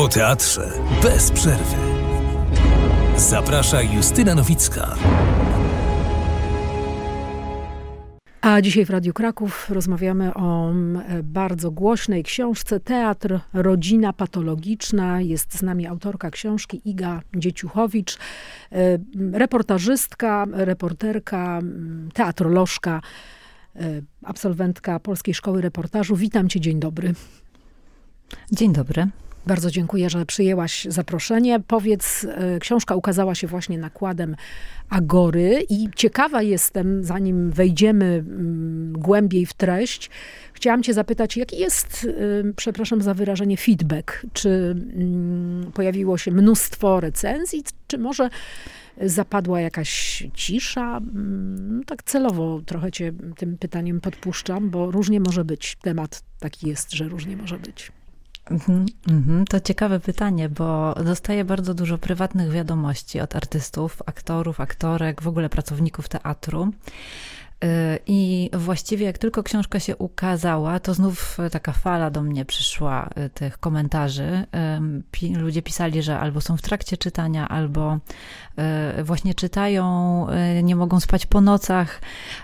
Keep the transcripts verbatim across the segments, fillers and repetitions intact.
O teatrze bez przerwy. Zaprasza Justyna Nowicka. A dzisiaj w Radiu Kraków rozmawiamy o bardzo głośnej książce Teatr, rodzina patologiczna. Jest z nami autorka książki Iga Dzieciuchowicz, reportażystka, reporterka, teatrolożka, absolwentka Polskiej Szkoły Reportażu. Witam cię, dzień dobry. Dzień dobry. Bardzo dziękuję, że przyjęłaś zaproszenie. Powiedz, książka ukazała się właśnie nakładem Agory i ciekawa jestem, zanim wejdziemy głębiej w treść, chciałam cię zapytać, jaki jest, przepraszam za wyrażenie, feedback? Czy pojawiło się mnóstwo recenzji, czy może zapadła jakaś cisza? Tak celowo trochę cię tym pytaniem podpuszczam, bo różnie może być. Temat taki jest, że różnie może być. Mm-hmm, mm-hmm. To ciekawe pytanie, bo dostaję bardzo dużo prywatnych wiadomości od artystów, aktorów, aktorek, w ogóle pracowników teatru. I właściwie jak tylko książka się ukazała, to znów taka fala do mnie przyszła tych komentarzy. Ludzie pisali, że albo są w trakcie czytania, albo właśnie czytają, nie mogą spać po nocach.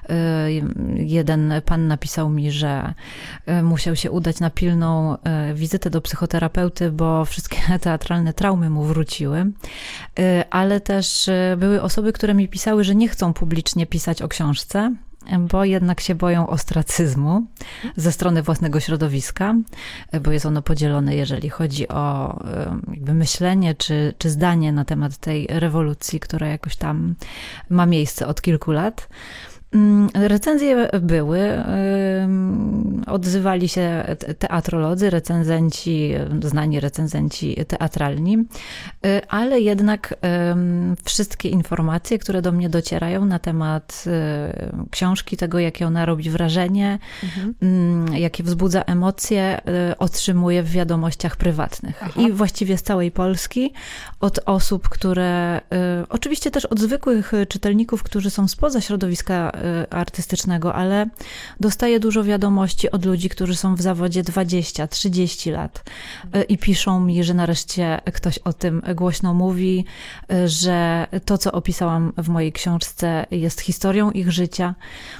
Jeden pan napisał mi, że musiał się udać na pilną wizytę do psychoterapeuty, bo wszystkie teatralne traumy mu wróciły. Ale też były osoby, które mi pisały, że nie chcą publicznie pisać o książce, bo jednak się boją ostracyzmu ze strony własnego środowiska, bo jest ono podzielone, jeżeli chodzi o jakby myślenie czy, czy zdanie na temat tej rewolucji, która jakoś tam ma miejsce od kilku lat. Recenzje były, odzywali się teatrolodzy, recenzenci, znani recenzenci teatralni, ale jednak wszystkie informacje, które do mnie docierają na temat książki, tego jakie ona robi wrażenie, mhm. jakie wzbudza emocje, otrzymuję w wiadomościach prywatnych. Aha. I właściwie z całej Polski, od osób, które, oczywiście też od zwykłych czytelników, którzy są spoza środowiska artystycznego, ale dostaję dużo wiadomości od ludzi, którzy są w zawodzie dwadzieścia trzydzieści lat i piszą mi, że nareszcie ktoś o tym głośno mówi, że to, co opisałam w mojej książce, jest historią ich życia,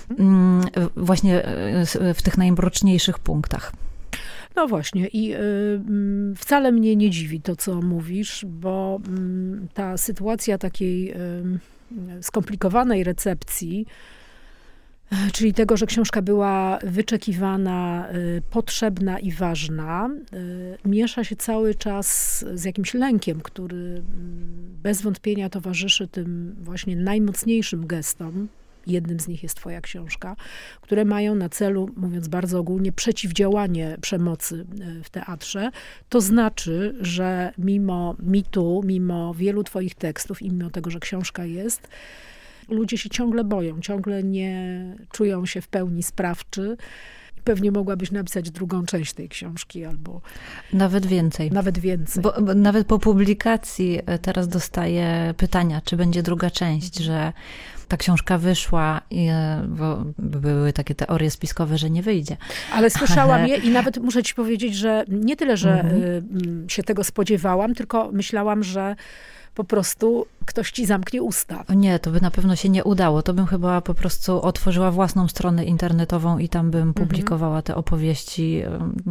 właśnie w tych najmroczniejszych punktach. No właśnie i y, wcale mnie nie dziwi to, co mówisz, bo y, ta sytuacja takiej y, skomplikowanej recepcji, czyli tego, że książka była wyczekiwana, potrzebna i ważna, miesza się cały czas z jakimś lękiem, który bez wątpienia towarzyszy tym właśnie najmocniejszym gestom. Jednym z nich jest twoja książka, które mają na celu, mówiąc bardzo ogólnie, przeciwdziałanie przemocy w teatrze. To znaczy, że mimo mitu, mimo wielu twoich tekstów i mimo tego, że książka jest, ludzie się ciągle boją, ciągle nie czują się w pełni sprawczy. Pewnie mogłabyś napisać drugą część tej książki albo... Nawet więcej. Nawet więcej. Bo, bo nawet po publikacji teraz dostaję pytania, czy będzie druga część, że ta książka wyszła, i, bo były takie teorie spiskowe, że nie wyjdzie. Ale słyszałam je i nawet muszę ci powiedzieć, że nie tyle, że mhm. się tego spodziewałam, tylko myślałam, że po prostu ktoś ci zamknie usta. Nie, to by na pewno się nie udało. To bym chyba po prostu otworzyła własną stronę internetową i tam bym publikowała te opowieści,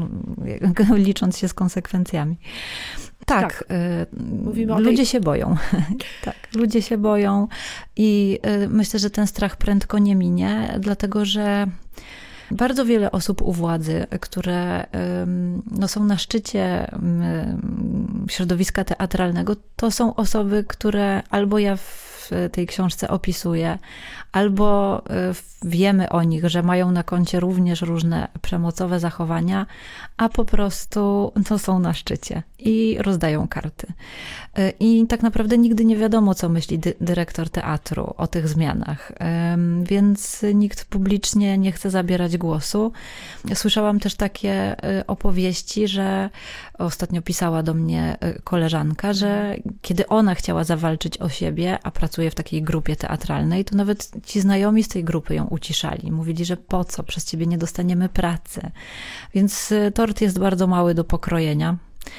licząc się z konsekwencjami. Tak, tak. Mówimy ludzie tej... się boją. Tak, ludzie się boją i myślę, że ten strach prędko nie minie, dlatego że bardzo wiele osób u władzy, które no, są na szczycie środowiska teatralnego, to są osoby, które albo ja w tej książce opisuję, albo wiemy o nich, że mają na koncie również różne przemocowe zachowania, a po prostu to są na szczycie i rozdają karty. I tak naprawdę nigdy nie wiadomo, co myśli dy- dyrektor teatru o tych zmianach, więc nikt publicznie nie chce zabierać głosu. Słyszałam też takie opowieści, że ostatnio pisała do mnie koleżanka, że kiedy ona chciała zawalczyć o siebie, a pracuje w takiej grupie teatralnej, to nawet ci znajomi z tej grupy ją uciszali. Mówili, że po co, przez ciebie nie dostaniemy pracy. Więc tort jest bardzo mały do pokrojenia.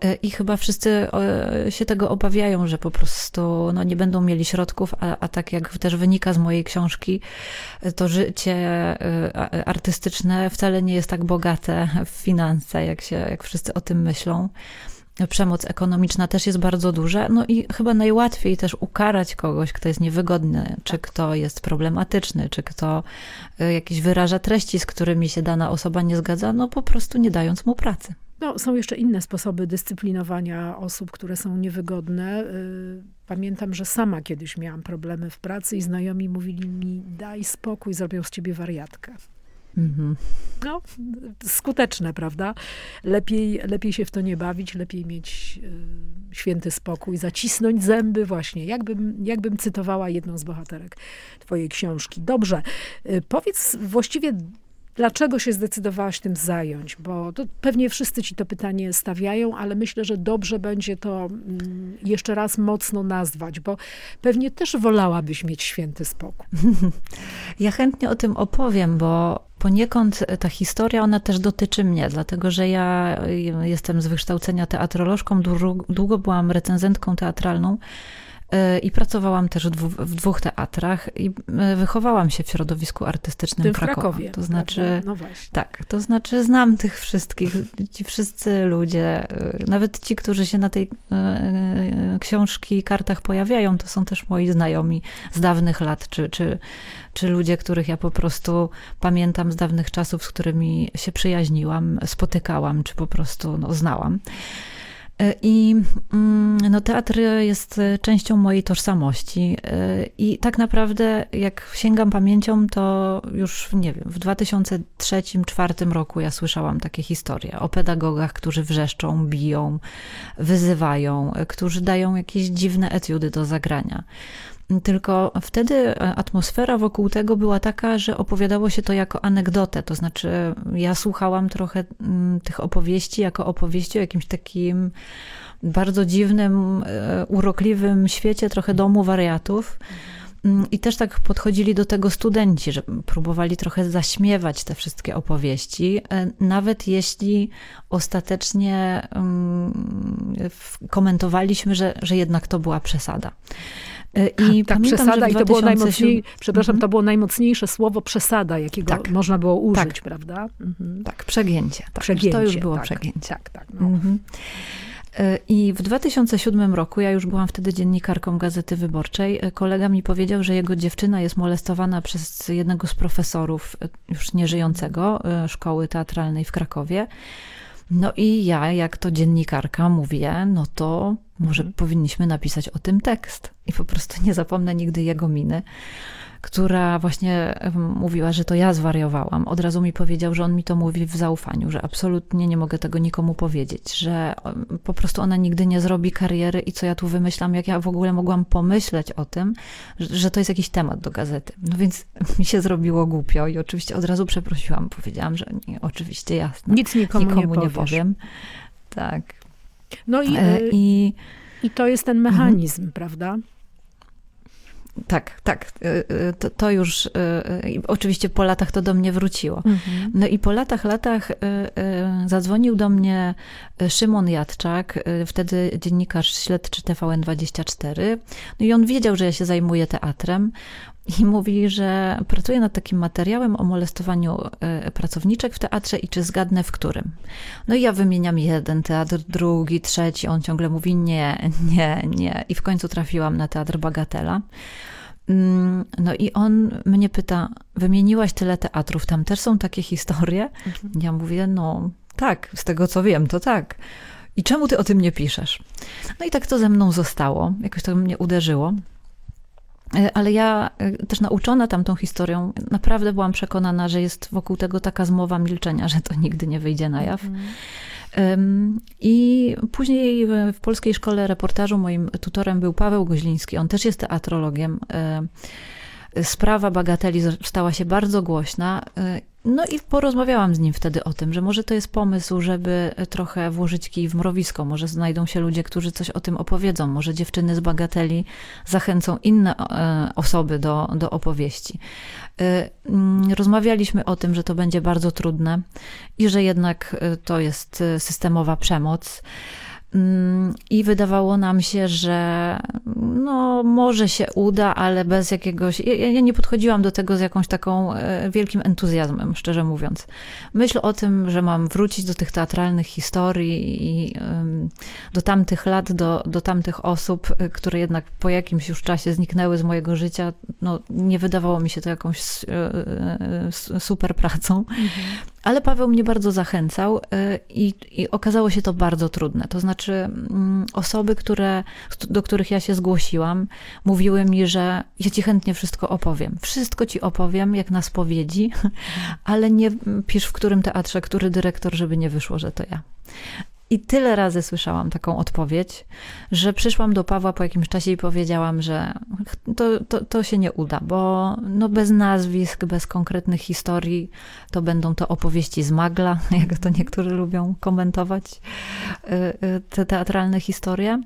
I chyba wszyscy się tego obawiają, że po prostu no, nie będą mieli środków, a, a tak jak też wynika z mojej książki, to życie artystyczne wcale nie jest tak bogate w finanse, jak się, jak wszyscy o tym myślą. Przemoc ekonomiczna też jest bardzo duża, no i chyba najłatwiej też ukarać kogoś, kto jest niewygodny, czy kto jest problematyczny, czy kto jakieś wyraża treści, z którymi się dana osoba nie zgadza, no po prostu nie dając mu pracy. No, są jeszcze inne sposoby dyscyplinowania osób, które są niewygodne. Pamiętam, że sama kiedyś miałam problemy w pracy i znajomi mówili mi, daj spokój, zrobią z ciebie wariatkę. Mhm. No, skuteczne, prawda? Lepiej, lepiej się w to nie bawić, lepiej mieć y, święty spokój, zacisnąć zęby właśnie, jakbym, jakbym cytowała jedną z bohaterek twojej książki. Dobrze, y, powiedz właściwie, dlaczego się zdecydowałaś tym zająć? Bo to pewnie wszyscy ci to pytanie stawiają, ale myślę, że dobrze będzie to mm, jeszcze raz mocno nazwać, bo pewnie też wolałabyś mieć święty spokój. Ja chętnie o tym opowiem, bo poniekąd ta historia, ona też dotyczy mnie, dlatego że ja jestem z wykształcenia teatrolożką, długo byłam recenzentką teatralną i pracowałam też w dwóch teatrach i wychowałam się w środowisku artystycznym w Krakowa. Krakowie. To znaczy, no właśnie. tak, to znaczy znam tych wszystkich, ci wszyscy ludzie, nawet ci, którzy się na tej książki, kartach pojawiają, to są też moi znajomi z dawnych lat, czy, czy, czy ludzie, których ja po prostu pamiętam z dawnych czasów, z którymi się przyjaźniłam, spotykałam, czy po prostu no, znałam. I no, teatr jest częścią mojej tożsamości i tak naprawdę jak sięgam pamięcią, to już nie wiem, w dwa tysiące trzecim, dwa tysiące czwartym roku ja słyszałam takie historie o pedagogach, którzy wrzeszczą, biją, wyzywają, którzy dają jakieś dziwne etiudy do zagrania. Tylko wtedy atmosfera wokół tego była taka, że opowiadało się to jako anegdotę. To znaczy ja słuchałam trochę tych opowieści jako opowieści o jakimś takim bardzo dziwnym, urokliwym świecie, trochę domu wariatów. I też tak podchodzili do tego studenci, że próbowali trochę zaśmiewać te wszystkie opowieści, nawet jeśli ostatecznie komentowaliśmy, że, że jednak to była przesada. I tak, pamiętam, przesada że i to było najmocniej, siódmym przepraszam, to było najmocniejsze słowo przesada, jakiego tak, można było użyć, tak, prawda? Mhm. Tak, przegięcie. Tak, przegięcie. To już było tak, przegięcie. Tak, tak. No. Mhm. I w dwa tysiące siódmym roku, ja już byłam wtedy dziennikarką Gazety Wyborczej, kolega mi powiedział, że jego dziewczyna jest molestowana przez jednego z profesorów już nieżyjącego szkoły teatralnej w Krakowie. No i ja, jak to dziennikarka, mówię, no to może mhm. powinniśmy napisać o tym tekst. I po prostu nie zapomnę nigdy jego miny, która właśnie mówiła, że to ja zwariowałam. Od razu mi powiedział, że on mi to mówi w zaufaniu, że absolutnie nie mogę tego nikomu powiedzieć, że po prostu ona nigdy nie zrobi kariery i co ja tu wymyślam, jak ja w ogóle mogłam pomyśleć o tym, że to jest jakiś temat do gazety. No więc mi się zrobiło głupio i oczywiście od razu przeprosiłam. Powiedziałam, że nie, oczywiście jasne. Nic nikomu, nikomu nie, nie powiem. Tak. No i, e, i, i to jest ten mechanizm, mhm. prawda? Tak, tak. To, to już oczywiście po latach to do mnie wróciło. Mhm. No i po latach, latach zadzwonił do mnie Szymon Jadczak, wtedy dziennikarz śledczy T V N dwadzieścia cztery. No i on wiedział, że ja się zajmuję teatrem i mówi, że pracuje nad takim materiałem o molestowaniu pracowniczek w teatrze i czy zgadnę w którym. No i ja wymieniam jeden teatr, drugi, trzeci. On ciągle mówi nie, nie, nie. I w końcu trafiłam na Teatr Bagatela. No i on mnie pyta, wymieniłaś tyle teatrów, tam też są takie historie? Mhm. Ja mówię, no tak, z tego co wiem, to tak. I czemu ty o tym nie piszesz? No i tak to ze mną zostało, jakoś to mnie uderzyło. Ale ja też nauczona tamtą historią, naprawdę byłam przekonana, że jest wokół tego taka zmowa milczenia, że to nigdy nie wyjdzie na jaw. Mhm. I później w Polskiej Szkole Reportażu moim tutorem był Paweł Goźliński. On też jest teatrologiem. Sprawa Bagateli stała się bardzo głośna. No i porozmawiałam z nim wtedy o tym, że może to jest pomysł, żeby trochę włożyć kij w mrowisko. Może znajdą się ludzie, którzy coś o tym opowiedzą. Może dziewczyny z Bagateli zachęcą inne osoby do, do opowieści. Rozmawialiśmy o tym, że to będzie bardzo trudne i że jednak to jest systemowa przemoc. I wydawało nam się, że no może się uda, ale bez jakiegoś... Ja, ja nie podchodziłam do tego z jakąś taką wielkim entuzjazmem, szczerze mówiąc. Myśl o tym, że mam wrócić do tych teatralnych historii i do tamtych lat, do, do tamtych osób, które jednak po jakimś już czasie zniknęły z mojego życia, no nie wydawało mi się to jakąś super pracą. Mhm. Ale Paweł mnie bardzo zachęcał i, i okazało się to bardzo trudne. To znaczy osoby, które, do których ja się zgłosiłam, mówiły mi, że ja ci chętnie wszystko opowiem. Wszystko ci opowiem, jak na spowiedzi, ale nie pisz w którym teatrze, który dyrektor, żeby nie wyszło, że to ja. I tyle razy słyszałam taką odpowiedź, że przyszłam do Pawła po jakimś czasie i powiedziałam, że to, to, to się nie uda, bo no bez nazwisk, bez konkretnych historii to będą to opowieści z magla, jak to niektórzy lubią komentować te teatralne historie.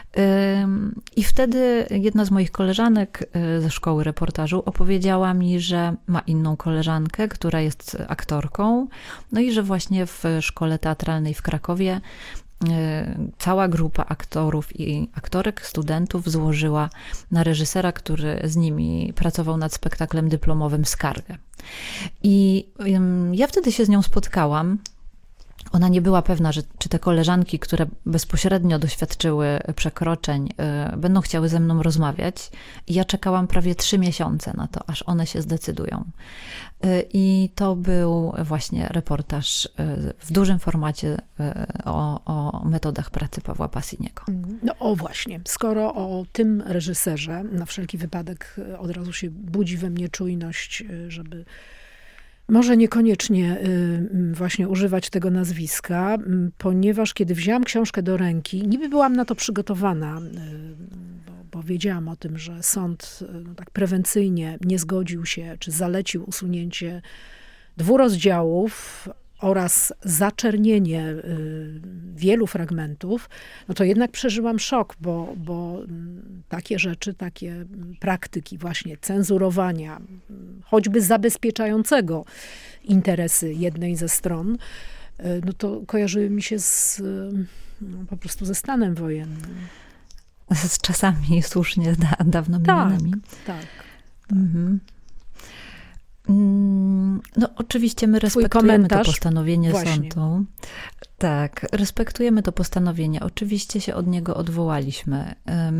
I wtedy jedna z moich koleżanek ze szkoły reportażu opowiedziała mi, że ma inną koleżankę, która jest aktorką, no i że właśnie w szkole teatralnej w Krakowie cała grupa aktorów i aktorek, studentów złożyła na reżysera, który z nimi pracował nad spektaklem dyplomowym, skargę. I ja wtedy się z nią spotkałam. Ona nie była pewna, że, czy te koleżanki, które bezpośrednio doświadczyły przekroczeń, y, będą chciały ze mną rozmawiać. I ja czekałam prawie trzy miesiące na to, aż one się zdecydują. Y, I to był właśnie reportaż y, w dużym formacie y, o, o metodach pracy Pawła Passiniego. No o właśnie, skoro o tym reżyserze, na wszelki wypadek od razu się budzi we mnie czujność, żeby może niekoniecznie właśnie używać tego nazwiska, ponieważ kiedy wzięłam książkę do ręki, niby byłam na to przygotowana, bo, bo wiedziałam o tym, że sąd no, tak prewencyjnie nie zgodził się, czy zalecił usunięcie dwóch rozdziałów oraz zaczernienie wielu fragmentów, no to jednak przeżyłam szok, bo, bo takie rzeczy, takie praktyki właśnie cenzurowania, choćby zabezpieczającego interesy jednej ze stron, no to kojarzyły mi się z, no, po prostu ze stanem wojennym. Z czasami słusznie da, dawno minionnymi. Tak, tak. Mhm. No oczywiście my respektujemy to postanowienie Właśnie. sądu. Tak, respektujemy to postanowienie. Oczywiście się od niego odwołaliśmy.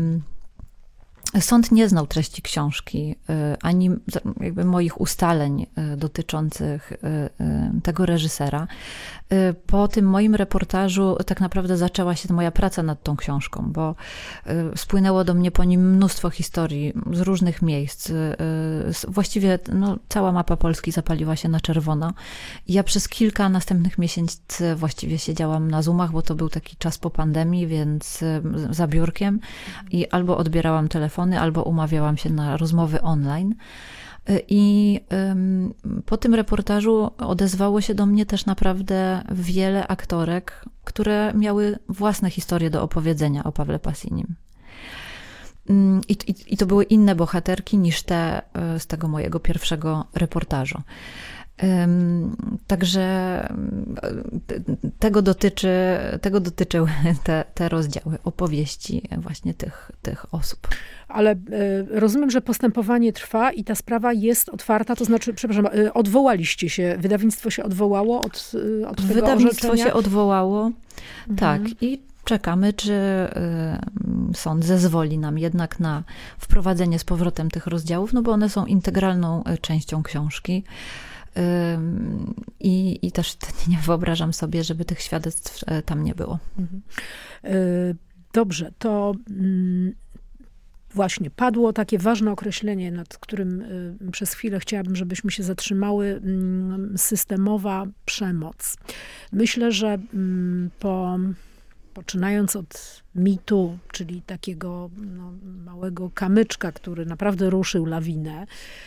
Sąd nie znał treści książki, ani jakby moich ustaleń dotyczących tego reżysera. Po tym moim reportażu tak naprawdę zaczęła się moja praca nad tą książką, bo spłynęło do mnie po nim mnóstwo historii z różnych miejsc. Właściwie no, cała mapa Polski zapaliła się na czerwono. Ja przez kilka następnych miesięcy właściwie siedziałam na Zoomach, bo to był taki czas po pandemii, więc za biurkiem i albo odbierałam telefon, albo umawiałam się na rozmowy online. I um, po tym reportażu odezwało się do mnie też naprawdę wiele aktorek, które miały własne historie do opowiedzenia o Pawle Passinim. I, i, I to były inne bohaterki niż te z tego mojego pierwszego reportażu. Także tego, dotyczy, tego dotyczyły te, te rozdziały, opowieści właśnie tych, tych osób. Ale rozumiem, że postępowanie trwa i ta sprawa jest otwarta, to znaczy, przepraszam, odwołaliście się, wydawnictwo się odwołało od, od tego Wydawnictwo orzeczenia? się odwołało, mhm. tak, i czekamy, czy sąd zezwoli nam jednak na wprowadzenie z powrotem tych rozdziałów, no bo one są integralną częścią książki. I, I też nie wyobrażam sobie, żeby tych świadectw tam nie było. Dobrze, to właśnie padło takie ważne określenie, nad którym przez chwilę chciałabym, żebyśmy się zatrzymały. Systemowa przemoc. Myślę, że po, poczynając od mitu, czyli takiego no, małego kamyczka, który naprawdę ruszył lawinę,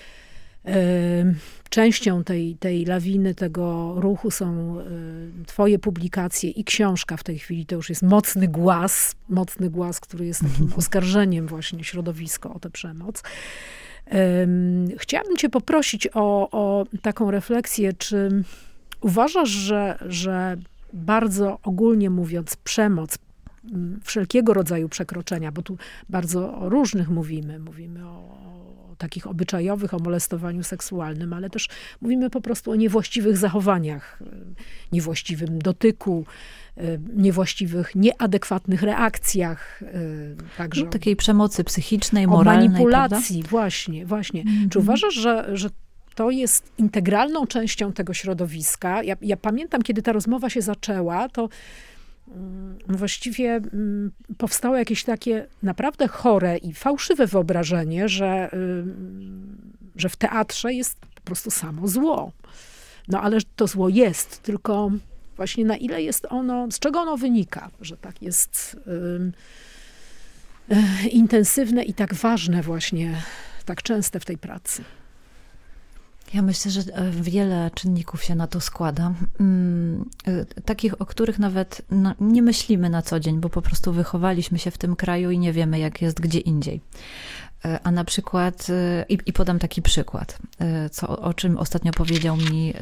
częścią tej, tej lawiny, tego ruchu są twoje publikacje i książka w tej chwili. To już jest mocny głaz, mocny głaz, który jest takim oskarżeniem właśnie środowiska o tę przemoc. Chciałabym cię poprosić o, o taką refleksję, czy uważasz, że, że bardzo ogólnie mówiąc przemoc wszelkiego rodzaju przekroczenia, bo tu bardzo o różnych mówimy. Mówimy o, o takich obyczajowych, o molestowaniu seksualnym, ale też mówimy po prostu o niewłaściwych zachowaniach, niewłaściwym dotyku, niewłaściwych, nieadekwatnych reakcjach. Także no, takiej przemocy psychicznej, o moralnej, manipulacji, prawda? właśnie, właśnie. Mm-hmm. Czy uważasz, że, że to jest integralną częścią tego środowiska? Ja, ja pamiętam, kiedy ta rozmowa się zaczęła, to um, właściwie um, powstało jakieś takie naprawdę chore i fałszywe wyobrażenie, że, um, że w teatrze jest po prostu samo zło. No ale to zło jest, tylko właśnie na ile jest ono, z czego ono wynika, że tak jest um, e, intensywne i tak ważne właśnie, tak częste w tej pracy. Ja myślę, że wiele czynników się na to składa. Takich, o których nawet no, nie myślimy na co dzień, bo po prostu wychowaliśmy się w tym kraju i nie wiemy, jak jest gdzie indziej. A na przykład, i, i podam taki przykład, co, o czym ostatnio powiedział mi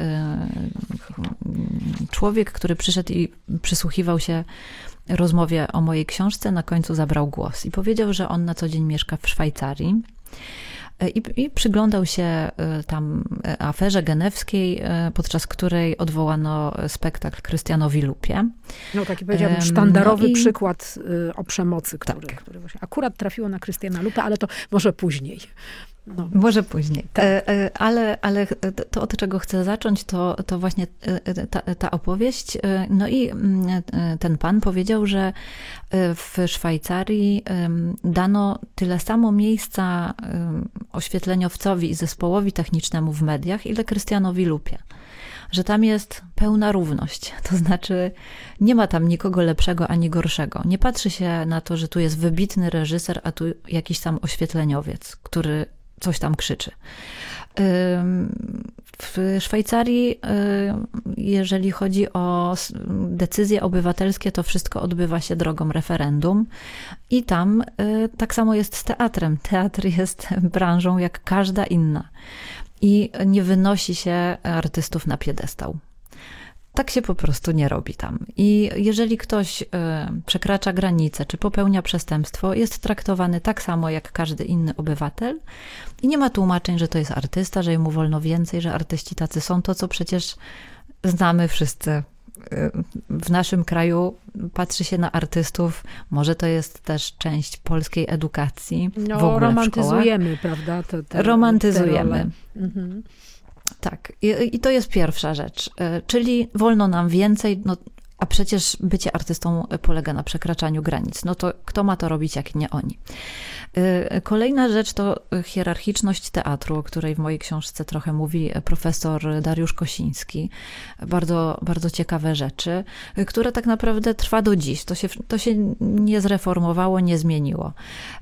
człowiek, który przyszedł i przysłuchiwał się rozmowie o mojej książce, na końcu zabrał głos i powiedział, że on na co dzień mieszka w Szwajcarii. I, I przyglądał się tam aferze genewskiej, podczas której odwołano spektakl Krystianowi Lupie. No taki powiedziałbym sztandarowy no i... przykład o przemocy, który, tak. który właśnie akurat trafiło na Krystiana Lupę, ale to może później. No. Może później. Tak. Ale, ale to, od czego chcę zacząć, to, to właśnie ta, ta opowieść. No i ten pan powiedział, że w Szwajcarii dano tyle samo miejsca oświetleniowcowi i zespołowi technicznemu w mediach, ile Krystianowi Lupie. Że tam jest pełna równość. To znaczy nie ma tam nikogo lepszego ani gorszego. Nie patrzy się na to, że tu jest wybitny reżyser, a tu jakiś tam oświetleniowiec, który coś tam krzyczy. W Szwajcarii, jeżeli chodzi o decyzje obywatelskie, to wszystko odbywa się drogą referendum i tam tak samo jest z teatrem. Teatr jest branżą jak każda inna i nie wynosi się artystów na piedestał. Tak się po prostu nie robi tam. I jeżeli ktoś y, przekracza granicę, czy popełnia przestępstwo, jest traktowany tak samo jak każdy inny obywatel i nie ma tłumaczeń, że to jest artysta, że jemu wolno więcej, że artyści tacy są. To, co przecież znamy wszyscy. Y, w naszym kraju patrzy się na artystów, może to jest też część polskiej edukacji. No, w ogóle romantyzujemy, prawda? Te, te, romantyzujemy. Te mhm. Tak, I, i to jest pierwsza rzecz, czyli wolno nam więcej, no, a przecież bycie artystą polega na przekraczaniu granic. No to kto ma to robić, jak nie oni? Kolejna rzecz to hierarchiczność teatru, o której w mojej książce trochę mówi profesor Dariusz Kosiński. Bardzo, bardzo ciekawe rzeczy, które tak naprawdę trwa do dziś. To się, to się nie zreformowało, nie zmieniło.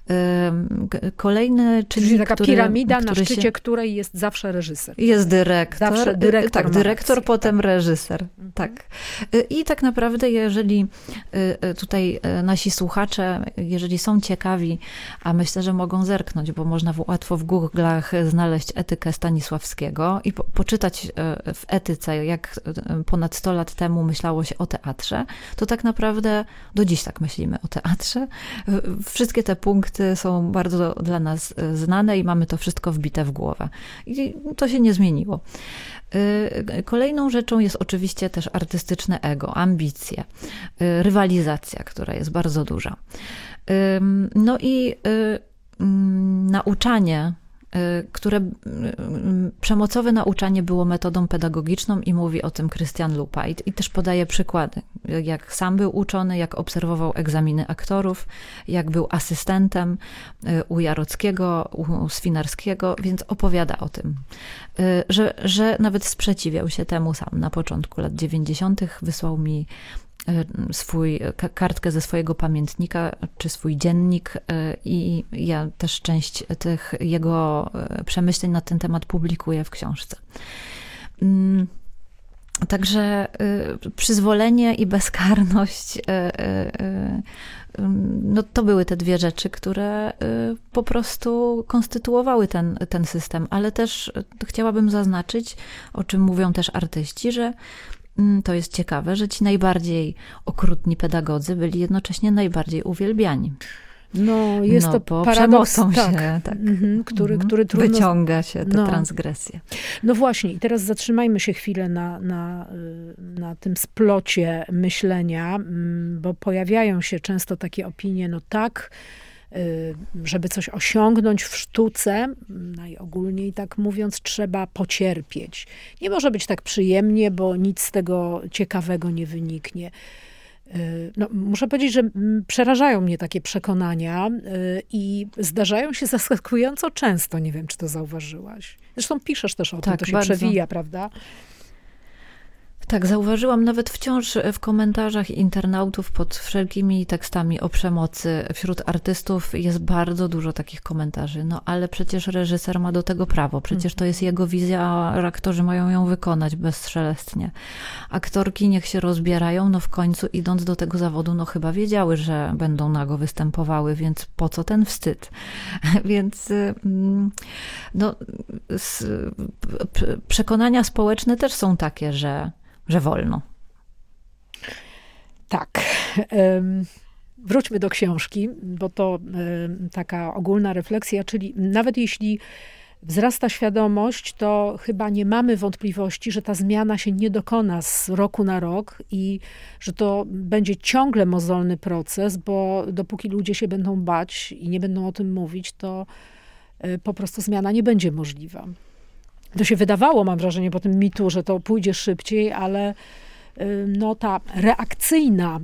Kolejny czynnik, Czyli taka który, piramida, który na szczycie się... której jest zawsze reżyser. Jest dyrektor. Zawsze dyrektor. Tak, dyrektor, rację, potem tak. reżyser. Mhm. Tak. I tak naprawdę, jeżeli tutaj nasi słuchacze, jeżeli są ciekawi, a myślę, że mogą zerknąć, bo można łatwo w Google'ach znaleźć etykę Stanisławskiego i po, poczytać w etyce, jak ponad sto lat temu myślało się o teatrze, to tak naprawdę do dziś tak myślimy o teatrze. Wszystkie te punkty są bardzo dla nas znane i mamy to wszystko wbite w głowę. I to się nie zmieniło. Kolejną rzeczą jest oczywiście też artystyczne ego, ambicje, rywalizacja, która jest bardzo duża. No i nauczanie, które przemocowe nauczanie było metodą pedagogiczną i mówi o tym Krystian Lupa. I, i też podaje przykłady, jak sam był uczony, jak obserwował egzaminy aktorów, jak był asystentem u Jarockiego, u Swinarskiego, więc opowiada o tym, że, że nawet sprzeciwiał się temu sam. Na początku lat dziewięćdziesiątych wysłał mi swój, kartkę ze swojego pamiętnika, czy swój dziennik i ja też część tych jego przemyśleń na ten temat publikuję w książce. Także przyzwolenie i bezkarność, no to były te dwie rzeczy, które po prostu konstytuowały ten, ten system, ale też chciałabym zaznaczyć, o czym mówią też artyści, że to jest ciekawe, że ci najbardziej okrutni pedagodzy byli jednocześnie najbardziej uwielbiani. No, jest no, to bo paradoks, przemocą tak, się tak, mhm, który, który trudno... wyciąga się te no. transgresje. No właśnie, i teraz zatrzymajmy się chwilę na, na, na tym splocie myślenia, bo pojawiają się często takie opinie, no tak, żeby coś osiągnąć w sztuce, najogólniej tak mówiąc, trzeba pocierpieć. Nie może być tak przyjemnie, bo nic z tego ciekawego nie wyniknie. No, muszę powiedzieć, że przerażają mnie takie przekonania i zdarzają się zaskakująco często. Nie wiem, czy to zauważyłaś. Zresztą piszesz też o tak, tym, to się bardzo. przewija, prawda? Tak, zauważyłam nawet wciąż w komentarzach internautów pod wszelkimi tekstami o przemocy wśród artystów jest bardzo dużo takich komentarzy. No ale przecież reżyser ma do tego prawo. Przecież to jest jego wizja, a aktorzy mają ją wykonać bezszelestnie. Aktorki niech się rozbierają, no w końcu idąc do tego zawodu, no chyba wiedziały, że będą nago występowały, więc po co ten wstyd? Więc no, przekonania społeczne też są takie, że że wolno. Tak. Wróćmy do książki, bo to taka ogólna refleksja, czyli nawet jeśli wzrasta świadomość, to chyba nie mamy wątpliwości, że ta zmiana się nie dokona z roku na rok i że to będzie ciągle mozolny proces, bo dopóki ludzie się będą bać i nie będą o tym mówić, to po prostu zmiana nie będzie możliwa. To się wydawało, mam wrażenie, po tym mitu, że to pójdzie szybciej, ale no, ta reakcyjna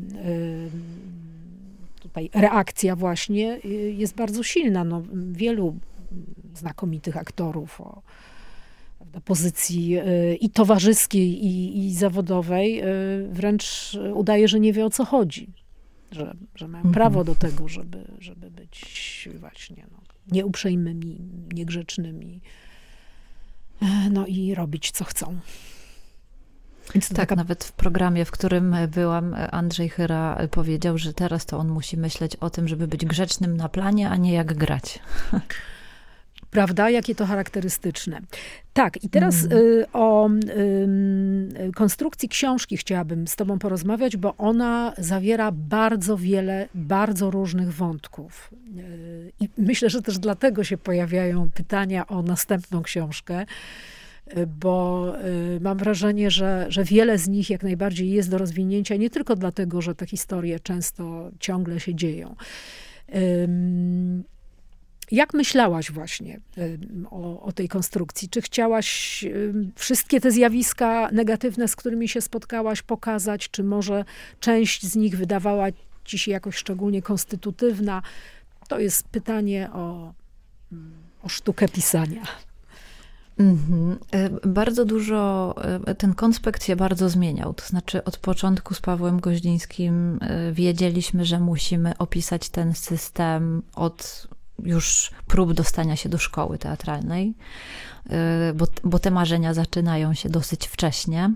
tutaj reakcja właśnie jest bardzo silna. No, wielu znakomitych aktorów o prawda, pozycji i towarzyskiej, i, i zawodowej wręcz udaje, że nie wie, o co chodzi. Że, że mają prawo do tego, żeby, żeby być właśnie no, nieuprzejmymi, niegrzecznymi. No i robić, co chcą. Więc tak, taka... nawet w programie, w którym byłam, Andrzej Chyra powiedział, że teraz to on musi myśleć o tym, żeby być grzecznym na planie, a nie jak grać. Prawda? Jakie to charakterystyczne. Tak, i teraz mm. y, o y, konstrukcji książki chciałabym z tobą porozmawiać, bo ona zawiera bardzo wiele, bardzo różnych wątków. Y, I myślę, że też dlatego się pojawiają pytania o następną książkę, y, bo y, mam wrażenie, że, że wiele z nich jak najbardziej jest do rozwinięcia, nie tylko dlatego, że te historie często ciągle się dzieją. Y, Jak myślałaś właśnie o, o tej konstrukcji? Czy chciałaś wszystkie te zjawiska negatywne, z którymi się spotkałaś, pokazać? Czy może część z nich wydawała ci się jakoś szczególnie konstytutywna? To jest pytanie o, o sztukę pisania. Mhm. Bardzo dużo, ten konspekt się bardzo zmieniał. To znaczy od początku z Pawłem Goździńskim wiedzieliśmy, że musimy opisać ten system od już prób dostania się do szkoły teatralnej, bo, bo te marzenia zaczynają się dosyć wcześnie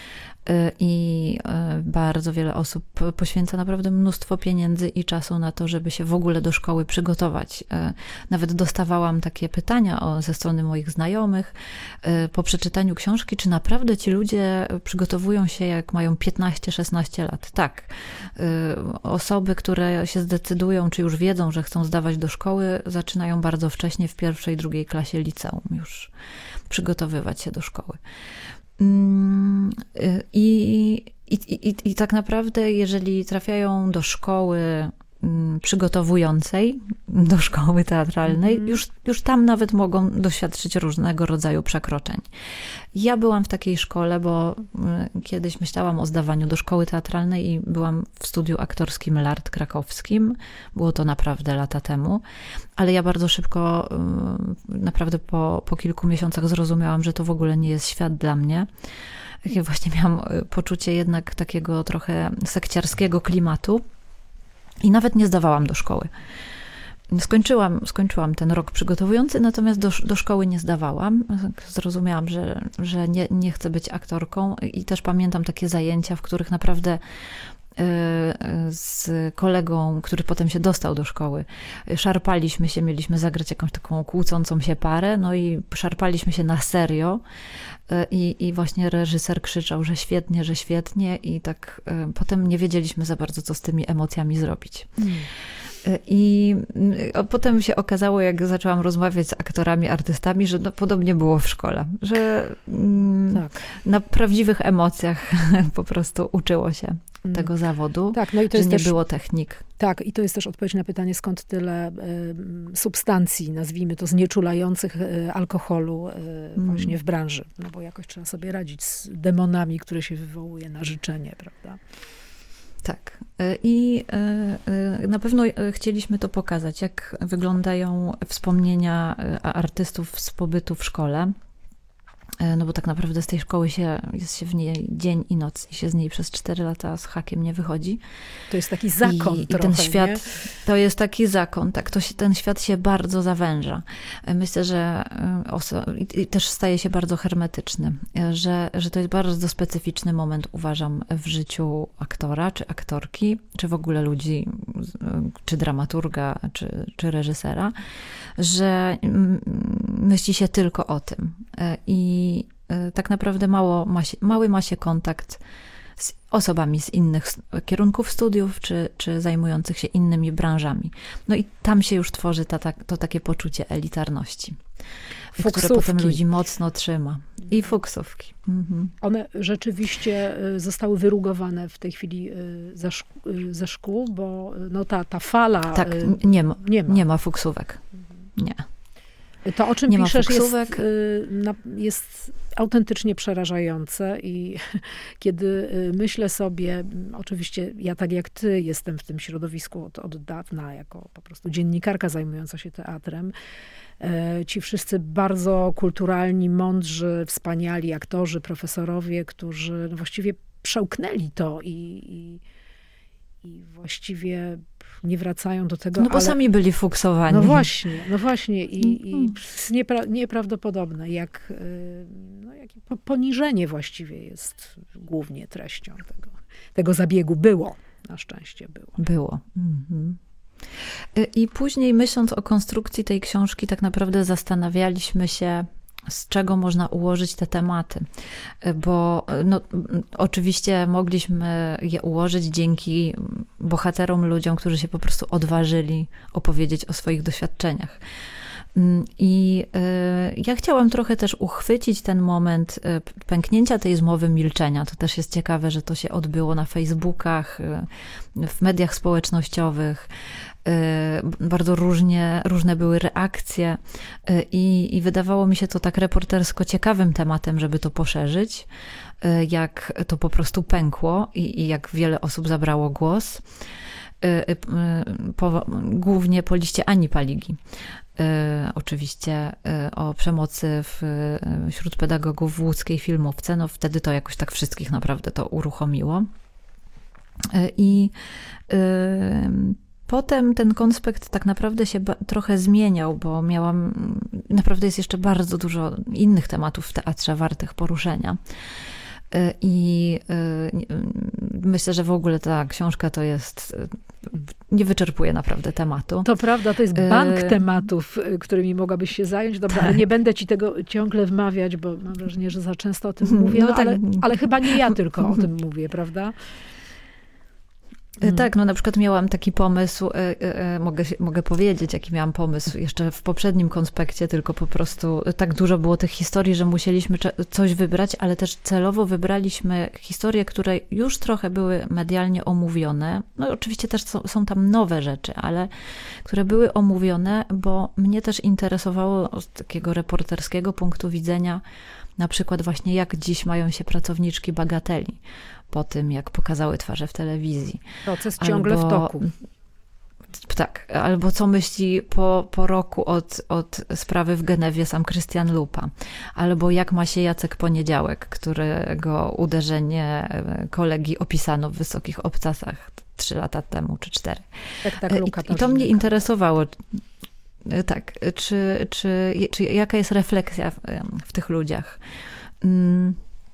i bardzo wiele osób poświęca naprawdę mnóstwo pieniędzy i czasu na to, żeby się w ogóle do szkoły przygotować. Nawet dostawałam takie pytania o, ze strony moich znajomych po przeczytaniu książki, czy naprawdę ci ludzie przygotowują się jak mają piętnaście szesnaście lat. Tak. Osoby, które się zdecydują, czy już wiedzą, że chcą zdawać do szkoły, zaczynają bardzo wcześnie w pierwszej, drugiej klasie liceum już przygotowywać się do szkoły. I, i, i, I tak naprawdę, jeżeli trafiają do szkoły przygotowującej, do szkoły teatralnej, mm. już, już tam nawet mogą doświadczyć różnego rodzaju przekroczeń. Ja byłam w takiej szkole, bo kiedyś myślałam o zdawaniu do szkoły teatralnej i byłam w studiu aktorskim L A R T krakowskim. Było to naprawdę lata temu, ale ja bardzo szybko, naprawdę po, po kilku miesiącach zrozumiałam, że to w ogóle nie jest świat dla mnie. Ja właśnie miałam poczucie jednak takiego trochę sekciarskiego klimatu. I nawet nie zdawałam do szkoły. Skończyłam, skończyłam ten rok przygotowujący, natomiast do, do szkoły nie zdawałam. Zrozumiałam, że, że nie, nie chcę być aktorką i też pamiętam takie zajęcia, w których naprawdę z kolegą, który potem się dostał do szkoły. Szarpaliśmy się, mieliśmy zagrać jakąś taką kłócącą się parę, no i szarpaliśmy się na serio i, i właśnie reżyser krzyczał, że świetnie, że świetnie i tak potem nie wiedzieliśmy za bardzo, co z tymi emocjami zrobić. Hmm. I potem się okazało, jak zaczęłam rozmawiać z aktorami, artystami, że no, podobnie było w szkole, że tak. na prawdziwych emocjach po prostu uczyło się tego zawodu, tak, no i to że jest nie też, było technik. Tak, i to jest też odpowiedź na pytanie, skąd tyle y, substancji, nazwijmy to, znieczulających y, alkoholu y, mm. właśnie w branży. No bo jakoś trzeba sobie radzić z demonami, które się wywołuje na życzenie, prawda? Tak. I na pewno chcieliśmy to pokazać, jak wyglądają wspomnienia artystów z pobytu w szkole. No bo tak naprawdę z tej szkoły się, jest się w niej dzień i noc i się z niej przez cztery lata z hakiem nie wychodzi. To jest taki zakon I, trochę, i ten świat, nie? To jest taki zakon, tak, to się, ten świat się bardzo zawęża. Myślę, że oso- i też staje się bardzo hermetyczny, że, że to jest bardzo specyficzny moment, uważam, w życiu aktora, czy aktorki, czy w ogóle ludzi, czy dramaturga, czy, czy reżysera, że myśli się tylko o tym. I I tak naprawdę mało ma się, mały ma się kontakt z osobami z innych kierunków studiów, czy, czy zajmujących się innymi branżami. No i tam się już tworzy ta, ta, to takie poczucie elitarności, fuksówki. Które potem ludzi mocno trzyma. I fuksówki. Mhm. One rzeczywiście zostały wyrugowane w tej chwili ze, szk- ze szkół, bo no ta, ta fala... Tak, nie ma, nie ma. Nie ma fuksówek. Nie. To, o czym nie piszesz, jest, jest autentycznie przerażające i kiedy myślę sobie, oczywiście ja tak jak ty jestem w tym środowisku od, od dawna, jako po prostu dziennikarka zajmująca się teatrem, ci wszyscy bardzo kulturalni, mądrzy, wspaniali aktorzy, profesorowie, którzy no właściwie przełknęli to i, i, i właściwie nie wracają do tego. No bo ale... sami byli fuksowani. No właśnie, no właśnie i, i niepra- nieprawdopodobne, jak, no, jak poniżenie właściwie jest głównie treścią tego, tego zabiegu. Było, na szczęście było. Było. Mhm. I później myśląc o konstrukcji tej książki, tak naprawdę zastanawialiśmy się, z czego można ułożyć te tematy. Bo no, oczywiście mogliśmy je ułożyć dzięki bohaterom, ludziom, którzy się po prostu odważyli opowiedzieć o swoich doświadczeniach. I ja chciałam trochę też uchwycić ten moment pęknięcia tej zmowy milczenia. To też jest ciekawe, że to się odbyło na Facebookach, w mediach społecznościowych. Bardzo różnie, różne były reakcje i, i wydawało mi się to tak reportersko ciekawym tematem, żeby to poszerzyć, jak to po prostu pękło i, i jak wiele osób zabrało głos. Po, głównie po liście Ani Paligi. Oczywiście o przemocy w, wśród pedagogów w łódzkiej filmówce. No wtedy to jakoś tak wszystkich naprawdę to uruchomiło. I potem ten konspekt tak naprawdę się trochę zmieniał, bo miałam, naprawdę jest jeszcze bardzo dużo innych tematów w teatrze wartych poruszenia. I myślę, że w ogóle ta książka to jest, nie wyczerpuje naprawdę tematu. To prawda, to jest bank y- tematów, którymi mogłabyś się zająć. Dobra, tak. Ale nie będę ci tego ciągle wmawiać, bo mam wrażenie, że za często o tym mówię, no, no, tak. ale, ale chyba nie ja tylko o tym mówię, prawda? Hmm. Tak, no na przykład miałam taki pomysł, mogę, mogę powiedzieć, jaki miałam pomysł jeszcze w poprzednim konspekcie, tylko po prostu tak dużo było tych historii, że musieliśmy coś wybrać, ale też celowo wybraliśmy historie, które już trochę były medialnie omówione. No oczywiście też są, są tam nowe rzeczy, ale które były omówione, bo mnie też interesowało z takiego reporterskiego punktu widzenia na przykład właśnie jak dziś mają się pracowniczki Bagateli po tym, jak pokazały twarze w telewizji. Proces ciągle albo, w toku. Tak, albo co myśli po, po roku od, od sprawy w Genewie sam Krystian Lupa. Albo jak ma się Jacek Poniedziałek, którego uderzenie kolegi opisano w Wysokich Obcasach trzy lata temu, czy cztery. Tak, tak, Luka, I, I to mnie interesowało. Tak, czy, czy, czy jaka jest refleksja w, w tych ludziach.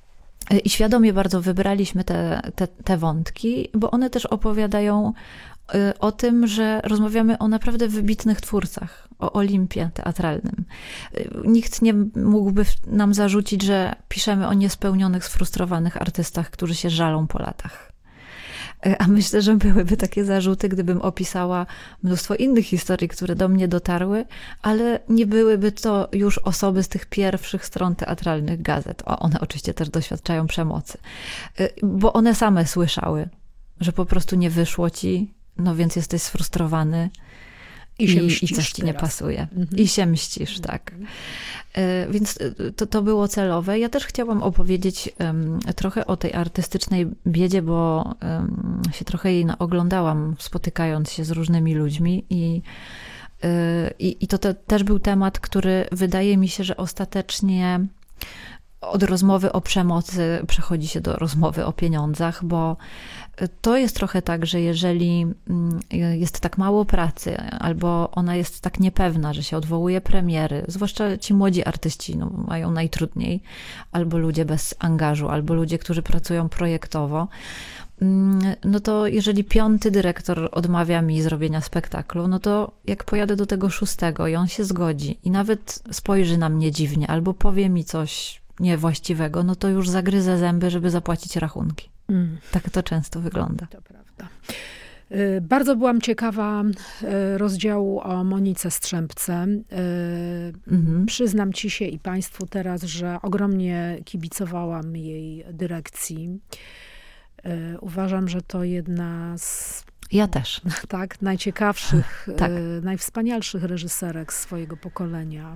I świadomie bardzo wybraliśmy te, te, te wątki, bo one też opowiadają o tym, że rozmawiamy o naprawdę wybitnych twórcach, o Olimpie teatralnym. Nikt nie mógłby nam zarzucić, że piszemy o niespełnionych, sfrustrowanych artystach, którzy się żalą po latach. A myślę, że byłyby takie zarzuty, gdybym opisała mnóstwo innych historii, które do mnie dotarły, ale nie byłyby to już osoby z tych pierwszych stron teatralnych gazet. O, one oczywiście też doświadczają przemocy, bo one same słyszały, że po prostu nie wyszło ci, no więc jesteś sfrustrowany i, się i, i coś ci teraz nie pasuje. Mhm. I się mścisz, tak. Więc to, to było celowe. Ja też chciałam opowiedzieć um, trochę o tej artystycznej biedzie, bo um, się trochę jej oglądałam, spotykając się z różnymi ludźmi i, y, i to te, też był temat, który wydaje mi się, że ostatecznie od rozmowy o przemocy przechodzi się do rozmowy o pieniądzach, bo to jest trochę tak, że jeżeli jest tak mało pracy, albo ona jest tak niepewna, że się odwołuje premiery, zwłaszcza ci młodzi artyści no, mają najtrudniej, albo ludzie bez angażu, albo ludzie, którzy pracują projektowo, no to jeżeli piąty dyrektor odmawia mi zrobienia spektaklu, no to jak pojadę do tego szóstego i on się zgodzi i nawet spojrzy na mnie dziwnie, albo powie mi coś niewłaściwego, no to już zagryzę zęby, żeby zapłacić rachunki. Mm. Tak to często wygląda. To prawda. Bardzo byłam ciekawa rozdziału o Monice Strzępce. Mm-hmm. Przyznam ci się i państwu teraz, że ogromnie kibicowałam jej dyrekcji. Uważam, że to jedna z... Ja też. Tak, najciekawszych, tak. najwspanialszych reżyserek swojego pokolenia.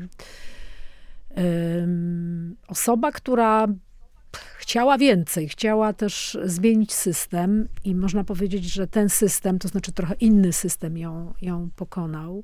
Osoba, która chciała więcej, chciała też zmienić system i można powiedzieć, że ten system, to znaczy trochę inny system ją, ją pokonał.